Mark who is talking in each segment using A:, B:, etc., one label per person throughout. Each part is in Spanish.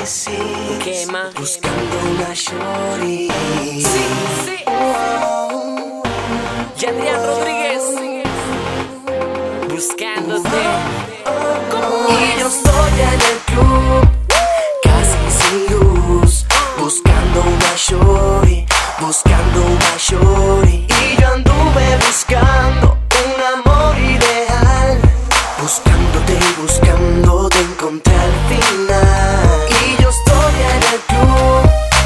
A: sí.
B: Quema.
A: Buscando una shorty.
B: Sí, sí. Y Adrián Rodríguez. Buscándote.
A: Y yo estoy en el club, casi sin luz, buscando una shorty, buscando una shorty. Y yo anduve buscando un amor ideal, buscándote y buscándote encontré al final. Y yo estoy en el club,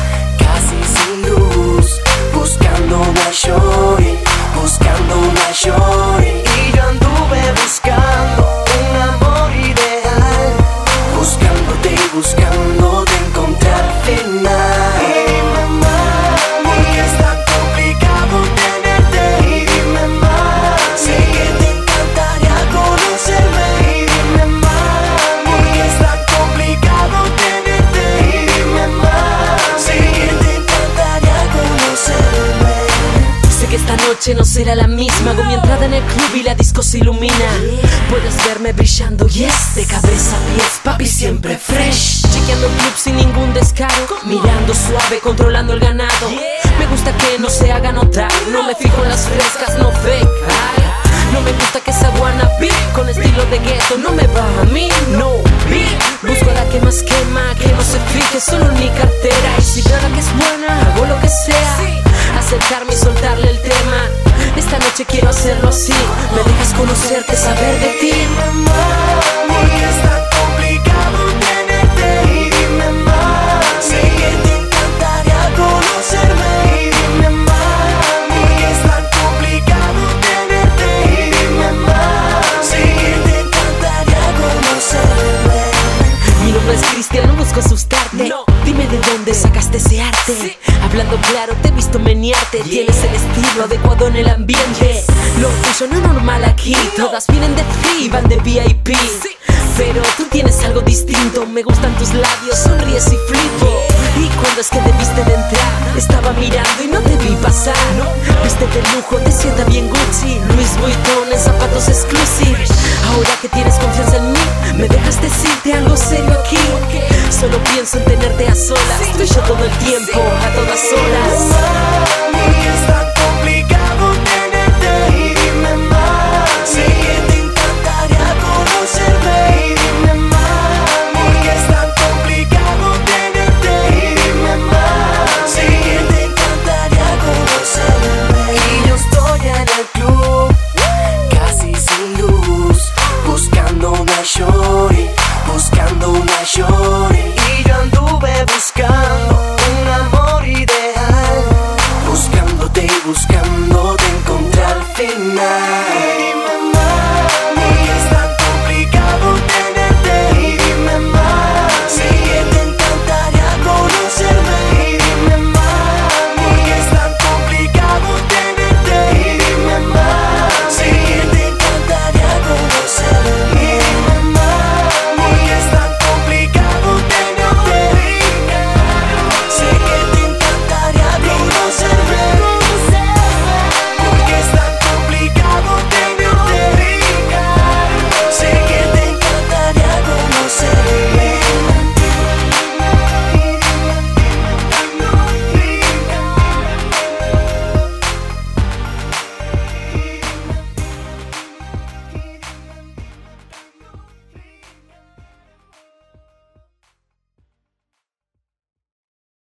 A: casi sin luz, buscando una shorty, buscando una shorty. Y yo anduve buscando un amor ideal, buscándote y buscándote encontré al final. Y dime más, ¿por qué es tan complicado tenerte? Y dime más, sé que te encantaría conocerme. Y dime más, ¿por qué es tan complicado tenerte? Y dime más, sé que te encantaría conocerme.
B: Sé que esta noche no será la misma. Hago mi entrada en el club y la disco se ilumina. Puedes verme brillando, yes, de cabeza a pies, papi siempre fresh. Chequeando el club sin ningún descaro, mirando suave, controlando el ganado. Me gusta que no se haga notar, no me fijo en las frescas, no fake. Ay, no me gusta que sea wannabe, con estilo de ghetto no me va a mí, no beat. Busco a la que más quema, que no se fije solo en mi cartera. Y si veo la que es buena, hago lo que sea, acercarme y soltarle el tema. Esta noche quiero hacerlo así, me dejas conocerte, saber de ti.
A: Dime más, ¿por qué es tan complicado tenerte? Y dime más, sé que te encantaría conocerme. Y dime más, ¿por qué es tan complicado tenerte? Y dime más, sé que te encantaría conocerme.
B: Mi nombre es Cristian, no busco asustarte. No. Dime de dónde sacaste ese arte. Sí. Hablando claro, te he visto menearte. Tienes el estilo adecuado en el ambiente. Lo tuyo no es normal aquí. Todas vienen de free, van de VIP. Sí. Pero tú tienes algo distinto. Me gustan tus labios, sonríes y flipo. Y cuando es que debiste de entrar, estaba mirando y no te vi pasar. Viste de lujo, te sienta bien Gucci, Louis Vuitton en zapatos exclusive. Ahora que tienes confianza en mí, me dejas decirte algo serio aquí. Solo pienso en tenerte a solas, tú y yo todo el tiempo, a todas horas.
A: ¿Por qué es tan